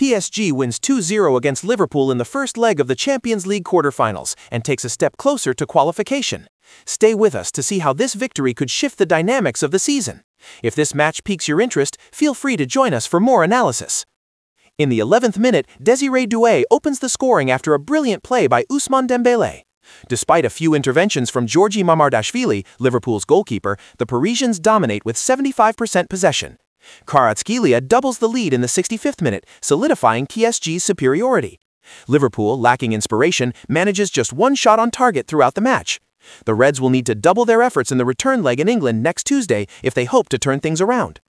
PSG wins 2-0 against Liverpool in the first leg of the Champions League quarter-finals and takes a step closer to qualification. Stay with us to see how this victory could shift the dynamics of the season. If this match piques your interest, feel free to join us for more analysis. In the 11th minute, Désiré Doué opens the scoring after a brilliant play by Ousmane Dembélé. Despite a few interventions from Georgi Mamardashvili, Liverpool's goalkeeper, the Parisians dominate with 75% possession. Kvaratskhelia doubles the lead in the 65th minute, solidifying PSG's superiority. Liverpool, lacking inspiration, manages just one shot on target throughout the match. The Reds will need to double their efforts in the return leg in England next Tuesday if they hope to turn things around.